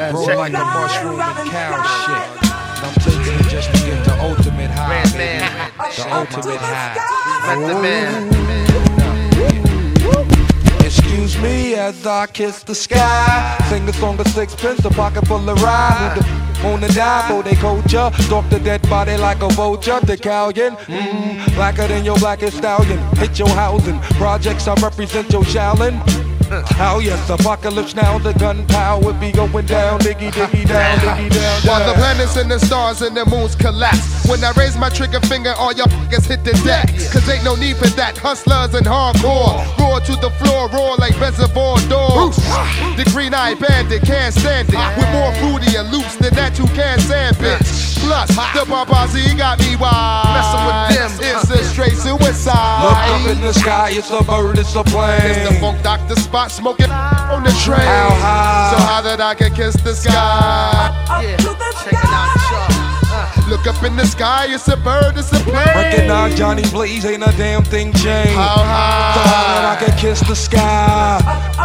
Bro, like a mushroom and cow shit. And I'm taking it just to get the ultimate high, baby. The ultimate high. Excuse me as I kiss the sky. Sing a song of sixpence, a pocket full of rhyme. On the dime, they culture. Stalk the dead body like a vulture. Decallion, blacker than your blackest stallion. Hit your housing. Projects, I represent your Shaolin. Oh yes, apocalypse now, the gunpowder be going down, diggy diggy down, diggy down. While the planets and the stars and the moons collapse. When I raise my trigger finger, all y'all f***ers hit the deck. Cause ain't no need for that, hustlers and hardcore. Roar to the floor, roar like reservoir dogs. The green-eyed bandit can't stand it. With more fruity and loops than that you can sandwich. Plus, the Barbazi got me wild. Messing with them, it's a straight suicide. Look up in the sky, it's a bird, it's a plane. It's the Funk Doctor Spot smoking on the train. How high? So high that I can kiss the sky. Yeah, check it out, Look up in the sky, it's a bird, it's a plane. Recognize Johnny Blaze, ain't a damn thing changed. How high? So high that I can kiss the sky.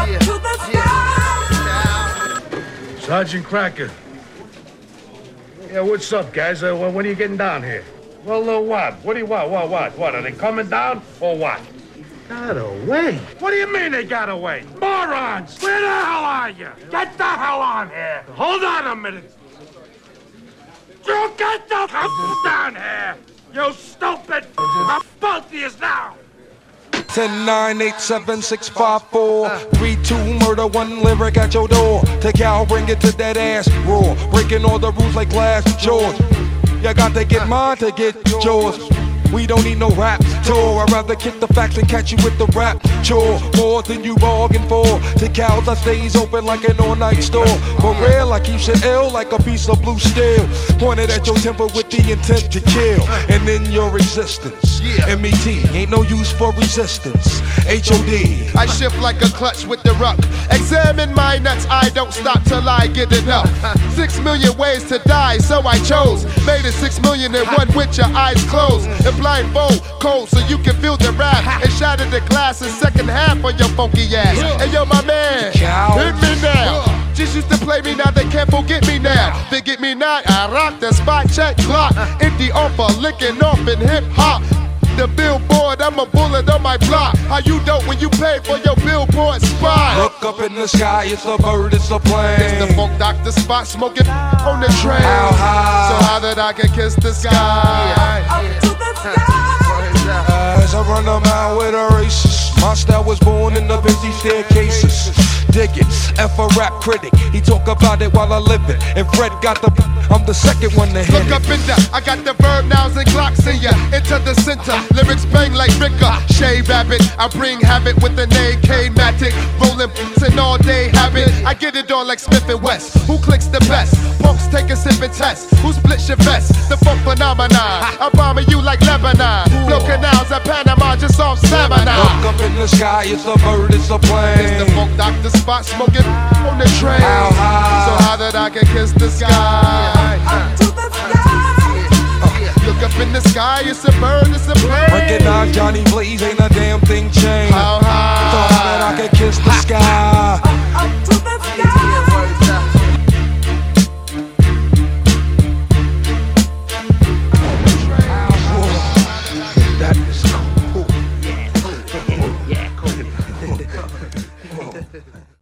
Sergeant Cracker. Yeah, what's up, guys? When are you getting down here? Well, what? What do you want? What? Are they coming down or what? Got away? What do you mean they got away? Morons! Where the hell are you? Get the hell on here! Hold on a minute! You get the hell down here! You stupid! I'm both of you now! 10-9-8-7-6-5-4-3-2 murder, one lyric at your door. Take out, bring it to that ass roar. Breaking all the rules like glass jaws. You got to get mine to get yours. We don't need no rap tour. I'd rather kick the facts and catch you with the rap chore. More than you bargained for. To cows, I stays open like an all-night store. For real, I keep shit ill like a piece of blue steel. Pointed at your temper with the intent to kill. And in your existence, M.E.T. ain't no use for resistance. H.O.D. I shift like a clutch with the ruck. Examine my nuts, I don't stop till I get enough. 6 million ways to die, so I chose. Made it 6 million and one with your eyes closed. And blindfold, cold, so you can feel the rap. And shatter the glass in second half of your funky ass. Hey yo, my man, hit me now. Just used to play me, now they can't forget me now. They get me now, I rock the spot, check clock. Empty offer, licking off in hip hop. The billboard, I'm a bullet on my block. How you dope when you pay for your billboard spot? Look up in the sky, it's a bird, it's a plane. It's the Funk Doctor Spot smoking on the train. How high? So high that I can kiss the sky. As I run a mile with a racist, my style was born in the busy staircases. Dig it, F a rap critic, he talk about it while I live it. And Fred got the, I'm the second one to hit Look up in there, I got the verb nows and clocks in ya. Into the center, lyrics bang like Ricker. Shade rabbit, I bring habit with an AK-matic. Rolling an all-day habit. I get it on like Smith and West. Who clicks the best? Punks take a sip and test. Who splits your vest? The funk phenomenon. I'm bombing you like Lebanon. Blow canals at Panama just off Savannah. Look up in the sky, it's a bird, it's a plane. It's the Funk Doctor Spot smoking on the train. How high? So high that I can kiss the sky. Look up in the sky, it's a bird, it's a plane. Recognize Johnny Blaze, ain't a damn thing changed. How high? So high that I can kiss the sky. That is cool.